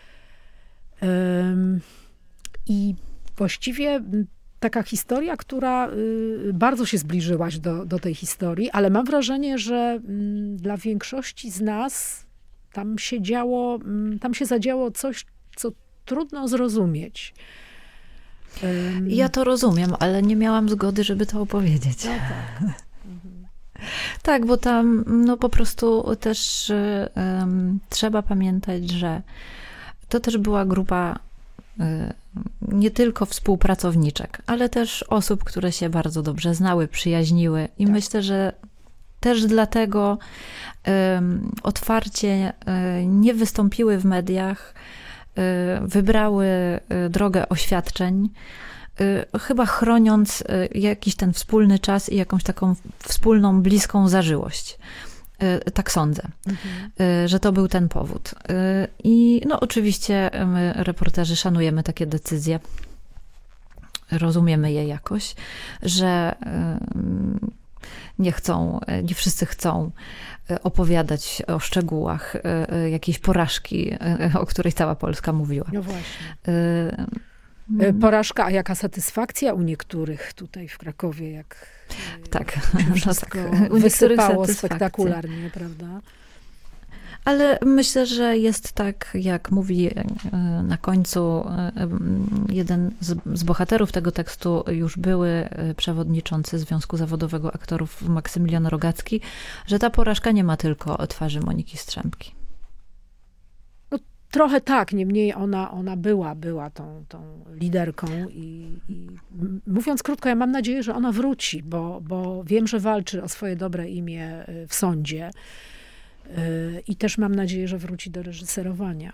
I właściwie taka historia, która bardzo się zbliżyłaś do, do tej historii, ale mam wrażenie, że dla większości z nas tam się działo, tam się zadziało coś, co trudno zrozumieć. Ja to rozumiem, ale nie miałam zgody, żeby to opowiedzieć. No tak. Tak, bo tam no po prostu też um, trzeba pamiętać, że to też była grupa y, nie tylko współpracowniczek, ale też osób, które się bardzo dobrze znały, przyjaźniły i tak. Myślę, że też dlatego um, otwarcie y, nie wystąpiły w mediach, wybrały drogę oświadczeń, chyba chroniąc jakiś ten wspólny czas i jakąś taką wspólną, bliską zażyłość. Tak sądzę, mhm. że to był ten powód. I no oczywiście my, reporterzy, szanujemy takie decyzje, rozumiemy je jakoś, że nie chcą, nie wszyscy chcą opowiadać o szczegółach jakiejś porażki, o której cała Polska mówiła. No właśnie. Porażka, a jaka satysfakcja u niektórych tutaj w Krakowie, jak tak, wszystko no tak. U wysypało spektakularnie, prawda? Ale myślę, że jest tak, jak mówi na końcu jeden z bohaterów tego tekstu, już były przewodniczący Związku Zawodowego Aktorów Maksymilian Rogacki, że ta porażka nie ma tylko twarzy Moniki Strzępki. No, trochę tak, niemniej ona, ona była, była tą, tą liderką i, i mówiąc krótko, ja mam nadzieję, że ona wróci, bo, bo wiem, że walczy o swoje dobre imię w sądzie. I też mam nadzieję, że wróci do reżyserowania.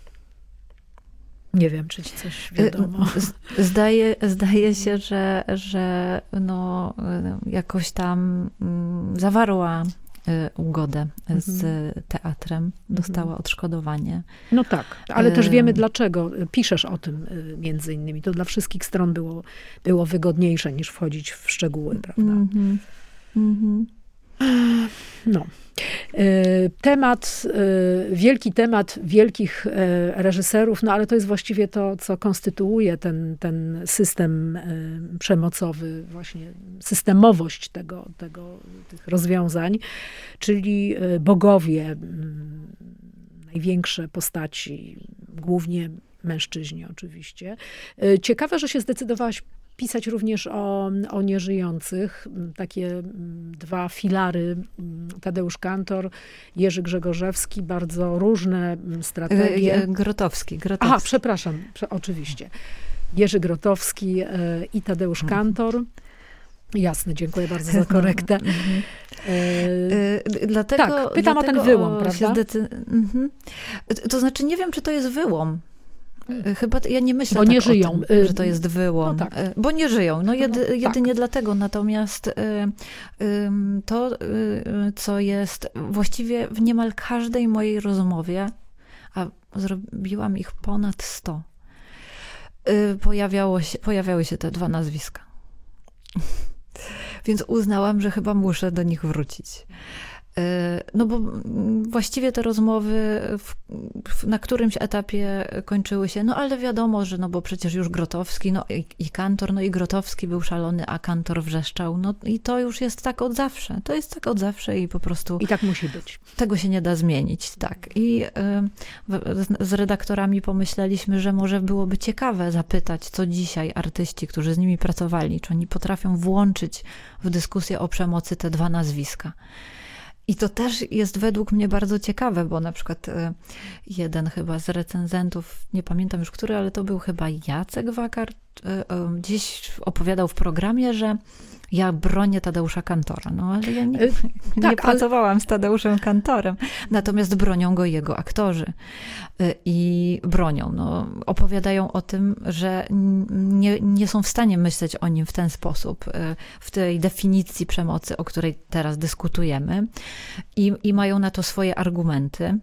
Nie wiem, czy ci coś wiadomo. Zdaje, zdaje się, że, że no, jakoś tam zawarła ugodę z teatrem, dostała odszkodowanie. No tak, ale też wiemy dlaczego. Piszesz o tym między innymi. To dla wszystkich stron było, było wygodniejsze niż wchodzić w szczegóły, prawda? Mm-hmm. Mm-hmm. No. Temat, wielki temat wielkich reżyserów, no ale to jest właściwie to, co konstytuuje ten, ten system przemocowy, właśnie systemowość tego, tego, tych rozwiązań, czyli bogowie, największe postaci, głównie mężczyźni oczywiście. Ciekawe, że się zdecydowałaś pisać również o, o nieżyjących. Takie dwa filary, Tadeusz Kantor, Jerzy Grzegorzewski, bardzo różne strategie. Grotowski. Grotowski. Aha, przepraszam, prze, oczywiście. Jerzy Grotowski i Tadeusz Kantor. Jasne, dziękuję bardzo za korektę. Mhm. E, dlatego, tak, pytam dlatego o ten wyłom, prawda? Zdecy... Mhm. To znaczy, nie wiem, czy to jest wyłom. Chyba ja nie myślę bo tak nie żyją. o tym, że to jest wyłom. No tak. Bo nie żyją. No jedy, no, jedynie tak. dlatego. Natomiast to, co jest właściwie w niemal każdej mojej rozmowie, a zrobiłam ich ponad sto, pojawiało się, pojawiały się te dwa nazwiska. Więc uznałam, że chyba muszę do nich wrócić. No bo właściwie te rozmowy w, w, na którymś etapie kończyły się, no ale wiadomo, że no bo przecież już Grotowski, no i, i Kantor, no i Grotowski był szalony, a Kantor wrzeszczał. No i to już jest tak od zawsze. To jest tak od zawsze i po prostu... I tak musi być. Tego się nie da zmienić, tak. I y, z, z redaktorami pomyśleliśmy, że może byłoby ciekawe zapytać, co dzisiaj artyści, którzy z nimi pracowali, czy oni potrafią włączyć w dyskusję o przemocy te dwa nazwiska. I to też jest według mnie bardzo ciekawe, bo na przykład jeden chyba z recenzentów, nie pamiętam już który, ale to był chyba Jacek Wakar, gdzieś opowiadał w programie, że ja bronię Tadeusza Kantora. No ale ja nie, nie tak, pracowałam ale... z Tadeuszem Kantorem. Natomiast bronią go jego aktorzy. I bronią. No, opowiadają o tym, że nie, nie są w stanie myśleć o nim w ten sposób, w tej definicji przemocy, o której teraz dyskutujemy. I, i mają na to swoje argumenty.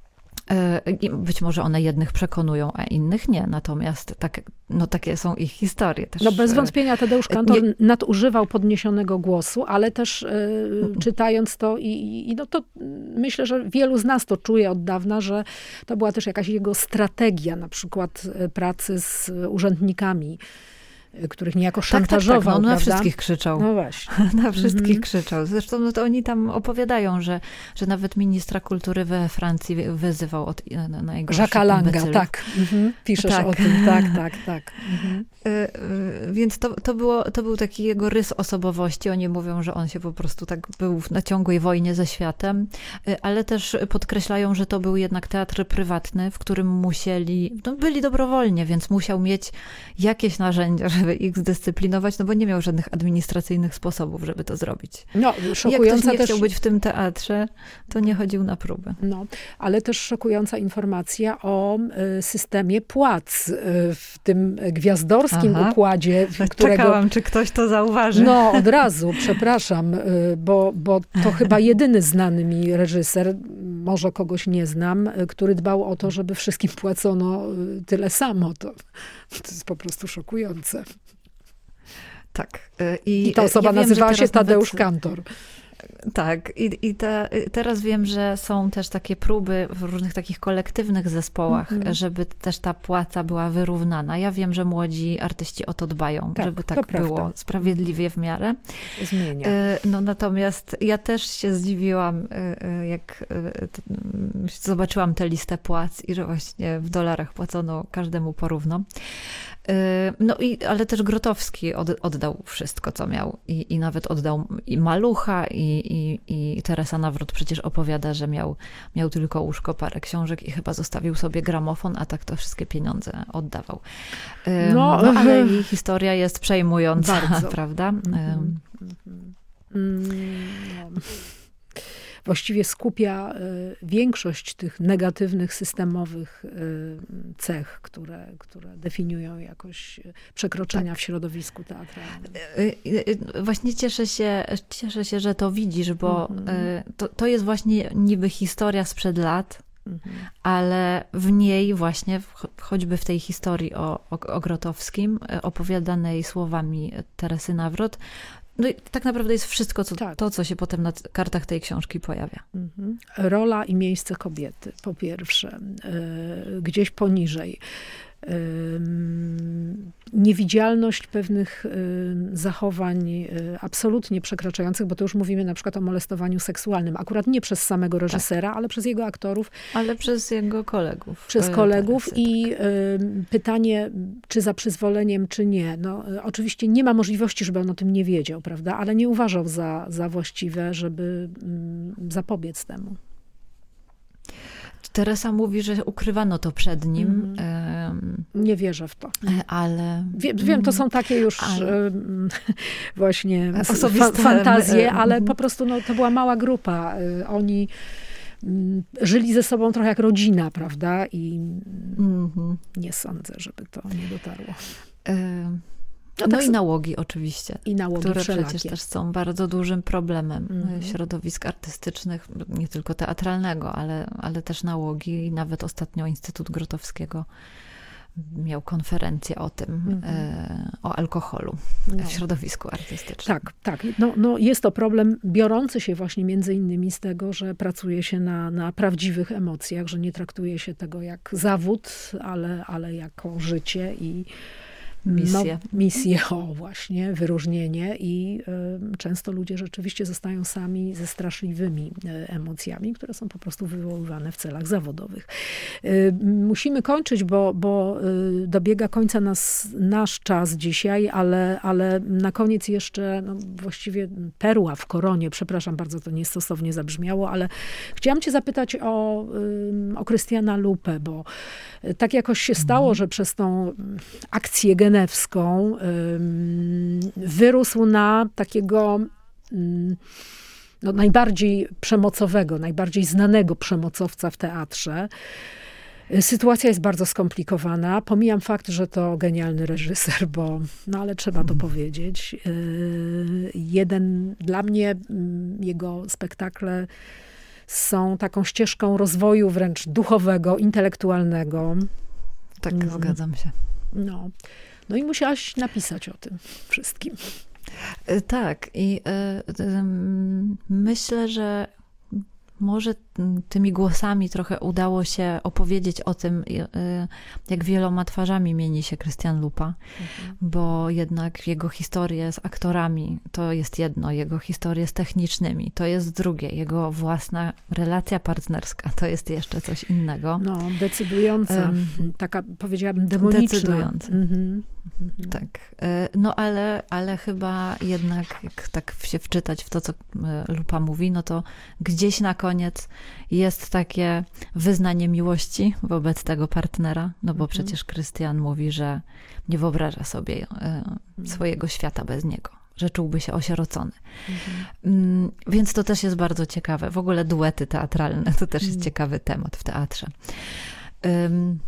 Być może one jednych przekonują, a innych nie. Natomiast tak, no, takie są ich historie. Też, no bez wątpienia Tadeusz Kantor nie... nadużywał podniesionego głosu, ale też y, czytając to i, i no to myślę, że wielu z nas to czuje od dawna, że to była też jakaś jego strategia, na przykład pracy z urzędnikami, których niejako szantażował. Tak, tak, tak. No, no, na wszystkich krzyczał. No właśnie. Na wszystkich mm-hmm. krzyczał. Zresztą no to oni tam opowiadają, że, że nawet ministra kultury we Francji wyzywał od najgorszych Jacques'a Langa, imbecylów. tak. Mhm. Piszesz tak. o tym. Tak, tak, tak. Mhm. Więc to, to, było, to był taki jego rys osobowości. Oni mówią, że on się po prostu tak był na ciągłej wojnie ze światem, ale też podkreślają, że to był jednak teatr prywatny, w którym musieli, no byli dobrowolnie, więc musiał mieć jakieś narzędzia, żeby ich zdyscyplinować, no bo nie miał żadnych administracyjnych sposobów, żeby to zrobić. No, szokująca Jak ktoś nie też... chciał być w tym teatrze, to nie chodził na próby. No, ale też szokująca informacja o systemie płac w tym gwiazdorskim Aha. układzie, w którego... Czekałam, czy ktoś to zauważy. No, od razu, przepraszam, bo, bo to chyba jedyny znany mi reżyser, może kogoś nie znam, który dbał o to, żeby wszystkim płacono tyle samo. To, to jest po prostu szokujące. Tak. I, I ta osoba ja nazywała się Tadeusz nawet... Kantor. Tak. I, i te, teraz wiem, że są też takie próby w różnych takich kolektywnych zespołach, mm-hmm. żeby też ta płaca była wyrównana. Ja wiem, że młodzi artyści o to dbają, tak, żeby tak było prawda. Sprawiedliwie w miarę. Zmienia. No natomiast ja też się zdziwiłam, jak zobaczyłam tę listę płac i że właśnie w dolarach płacono każdemu porówno. No i, ale też Grotowski od, oddał wszystko, co miał. I, i nawet oddał i Malucha, i, i, i Teresa Nawrot przecież opowiada, że miał, miał tylko łóżko, parę książek i chyba zostawił sobie gramofon, a tak to wszystkie pieniądze oddawał. No, no ale jej historia jest przejmująca, bardzo. Prawda? Mm-hmm. No. Właściwie skupia większość tych negatywnych, systemowych cech, które, które definiują jakoś przekroczenia tak. w środowisku teatralnym. Właśnie cieszę się, cieszę się, że to widzisz, bo mm-hmm. to, to jest właśnie niby historia sprzed lat, mm-hmm. ale w niej właśnie, choćby w tej historii o, o, o Grotowskim, opowiadanej słowami Teresy Nawrot, no i tak naprawdę jest wszystko, co, tak. to, co się potem na kartach tej książki pojawia. Mhm. Rola i miejsce kobiety, po pierwsze. Yy, gdzieś poniżej. niewidzialność pewnych zachowań absolutnie przekraczających, bo to już mówimy na przykład o molestowaniu seksualnym. Akurat nie przez samego reżysera, tak. ale przez jego aktorów. Ale przez jego kolegów. Przez kolegów tak, i tak. pytanie, czy za przyzwoleniem, czy nie. No, oczywiście nie ma możliwości, żeby on o tym nie wiedział, prawda? Ale nie uważał za, za właściwe, żeby zapobiec temu. Teresa mówi, że ukrywano to przed nim. Mm. Nie wierzę w to. Ale... Wie, wiem, to są takie już ale... właśnie osobiste fantazje, ale po prostu no, to była mała grupa. Oni żyli ze sobą trochę jak rodzina, prawda? I mm-hmm. nie sądzę, żeby to nie dotarło. Y- No, no tak, i nałogi oczywiście, i nałogi które wszelakie. Przecież też są bardzo dużym problemem mm. środowisk artystycznych, nie tylko teatralnego, ale, ale też nałogi. I nawet ostatnio Instytut Grotowskiego miał konferencję o tym, mm. e, o alkoholu no. w środowisku artystycznym. Tak, tak. No, no jest to problem biorący się właśnie między innymi z tego, że pracuje się na, na prawdziwych emocjach, że nie traktuje się tego jak zawód, ale, ale jako życie i misję. No, misję, o właśnie, wyróżnienie i y, często ludzie rzeczywiście zostają sami ze straszliwymi y, emocjami, które są po prostu wywoływane w celach zawodowych. Y, musimy kończyć, bo, bo y, dobiega końca nas, nasz czas dzisiaj, ale, ale na koniec jeszcze no, właściwie perła w koronie, przepraszam bardzo, to niestosownie zabrzmiało, ale chciałam cię zapytać o, y, o Krystiana Lupę, bo y, tak jakoś się stało, mm. że przez tą akcję genewską wyrósł na takiego no, najbardziej przemocowego, najbardziej znanego przemocowca w teatrze. Sytuacja jest bardzo skomplikowana. Pomijam fakt, że to genialny reżyser, bo, no ale trzeba to powiedzieć. Jeden, dla mnie jego spektakle są taką ścieżką rozwoju wręcz duchowego, intelektualnego. Tak, no. Zgadzam się. No. No i musiałaś napisać o tym wszystkim. Tak. I y, y, myślę, że może tymi głosami trochę udało się opowiedzieć o tym, jak wieloma twarzami mieni się Krystian Lupa, mhm. bo jednak jego historie z aktorami to jest jedno, jego historie z technicznymi to jest drugie, jego własna relacja partnerska to jest jeszcze coś innego. No, decydująca, um, taka powiedziałabym demoniczna. Decydująca. Mhm. Mhm. Tak. No ale, ale chyba jednak, jak tak się wczytać w to, co Lupa mówi, no to gdzieś na koniec jest takie wyznanie miłości wobec tego partnera, no bo mhm. przecież Krystian mówi, że nie wyobraża sobie swojego świata bez niego, że czułby się osierocony. Mhm. Więc to też jest bardzo ciekawe. W ogóle duety teatralne to też jest mhm. ciekawy temat w teatrze. Um,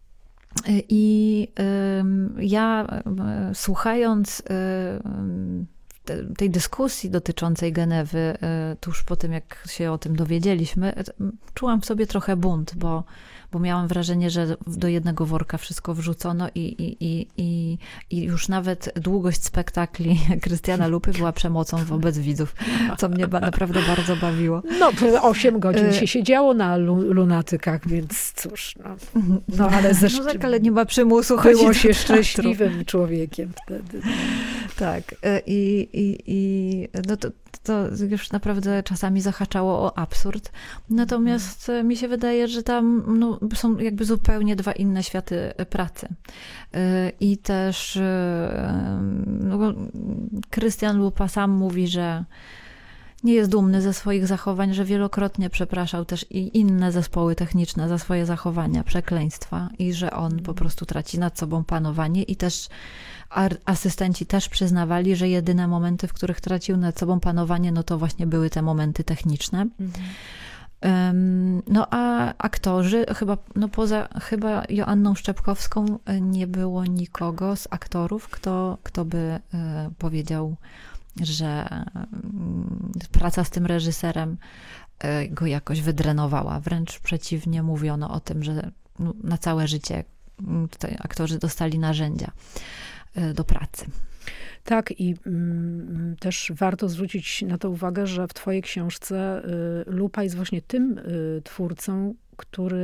I y, ja y, słuchając y, te, tej dyskusji dotyczącej Genewy, y, tuż po tym, jak się o tym dowiedzieliśmy, y, czułam w sobie trochę bunt, bo, bo miałam wrażenie, że do jednego worka wszystko wrzucono i, i, i, i, i już nawet długość spektakli Krystiana Lupy była przemocą wobec widzów, co mnie ba- naprawdę bardzo bawiło. No, osiem godzin się siedziało na lu- lunatykach, więc cóż, no, no ale ze no tak, ale nie ma przymusu. Było się szczęśliwym człowiekiem wtedy. Tak. I, i, i no to, to już naprawdę czasami zahaczało o absurd. Natomiast hmm. mi się wydaje, że tam no, są jakby zupełnie dwa inne światy pracy. I też no, Krystian Lupa sam mówi, że nie jest dumny ze swoich zachowań, że wielokrotnie przepraszał też i inne zespoły techniczne za swoje zachowania, przekleństwa i że on po prostu traci nad sobą panowanie i też asystenci też przyznawali, że jedyne momenty, w których tracił nad sobą panowanie, no to właśnie były te momenty techniczne. Mhm. Um, no a aktorzy, chyba, no poza chyba Joanną Szczepkowską nie było nikogo z aktorów, kto, kto by y, powiedział, że y, praca z tym reżyserem y, go jakoś wydrenowała. Wręcz przeciwnie, mówiono o tym, że no, na całe życie tutaj aktorzy dostali narzędzia do pracy. Tak i mm, też warto zwrócić na to uwagę, że w twojej książce y, Lupa jest właśnie tym y, twórcą, który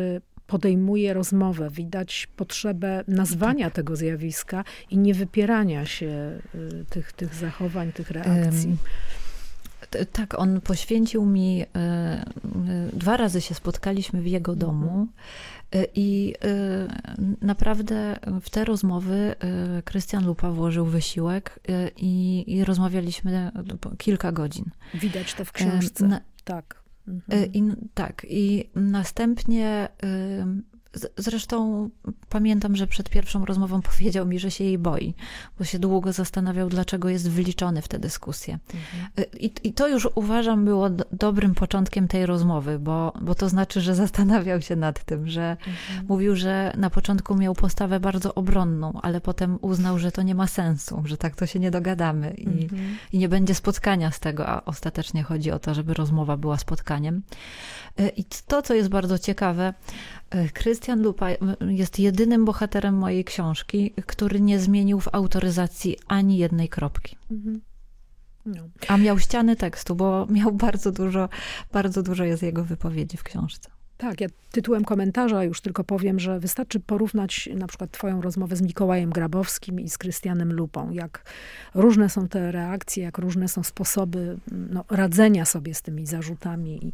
podejmuje rozmowę. Widać potrzebę nazwania tak. tego zjawiska i nie wypierania się tych, tych zachowań, tych reakcji. Um. Tak, on poświęcił mi, dwa razy się spotkaliśmy w jego domu i naprawdę w te rozmowy Krystian Lupa włożył wysiłek i, i rozmawialiśmy kilka godzin. Widać to w książce, Na, tak. Mhm. I, tak, i następnie zresztą pamiętam, że przed pierwszą rozmową powiedział mi, że się jej boi, bo się długo zastanawiał, dlaczego jest wliczony w tę dyskusję. Mhm. I, I to już uważam było do, dobrym początkiem tej rozmowy, bo, bo to znaczy, że zastanawiał się nad tym, że mhm. mówił, że na początku miał postawę bardzo obronną, ale potem uznał, że to nie ma sensu, że tak to się nie dogadamy i, mhm. i nie będzie spotkania z tego, a ostatecznie chodzi o to, żeby rozmowa była spotkaniem. I to, co jest bardzo ciekawe, Krystian Lupa jest jedynym bohaterem mojej książki, który nie zmienił w autoryzacji ani jednej kropki. Mhm. No. A miał ściany tekstu, bo miał bardzo dużo, bardzo dużo jest jego wypowiedzi w książce. Tak, ja tytułem komentarza już tylko powiem, że wystarczy porównać na przykład twoją rozmowę z Mikołajem Grabowskim i z Krystianem Lupą. Jak różne są te reakcje, jak różne są sposoby no, radzenia sobie z tymi zarzutami i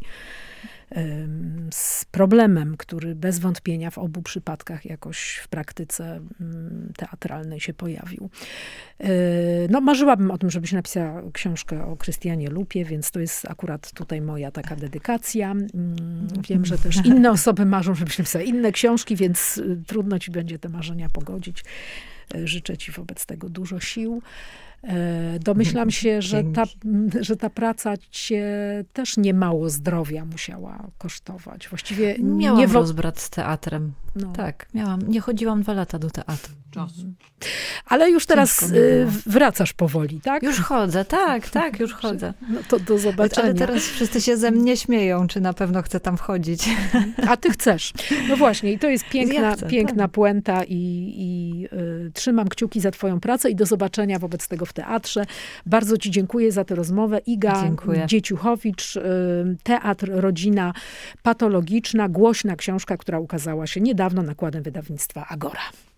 z problemem, który bez wątpienia w obu przypadkach jakoś w praktyce teatralnej się pojawił. No, marzyłabym o tym, żebyś napisała książkę o Krystianie Lupie, więc to jest akurat tutaj moja taka dedykacja. Wiem, że też inne osoby marzą, żebyś napisała inne książki, więc trudno ci będzie te marzenia pogodzić. Życzę ci wobec tego dużo sił. Domyślam się, że ta, że ta praca cię też niemało zdrowia musiała kosztować. Właściwie miałam nie wo- rozbrat z teatrem. No. Tak, miałam. Nie chodziłam dwa lata do teatru. Mhm. Ale już teraz wracasz powoli, tak? Już chodzę, tak, tak, już chodzę. No to do zobaczenia. Ale teraz wszyscy się ze mnie śmieją, czy na pewno chcę tam wchodzić. A ty chcesz. No właśnie, i to jest piękna, ja chcę, piękna tak. puenta i, i y, trzymam kciuki za twoją pracę i do zobaczenia wobec tego w teatrze. Bardzo ci dziękuję za tę rozmowę. Iga dziękuję. Dzieciuchowicz, y, Teatr, Rodzina Patologiczna, głośna książka, która ukazała się niedawno nakładem wydawnictwa Agora.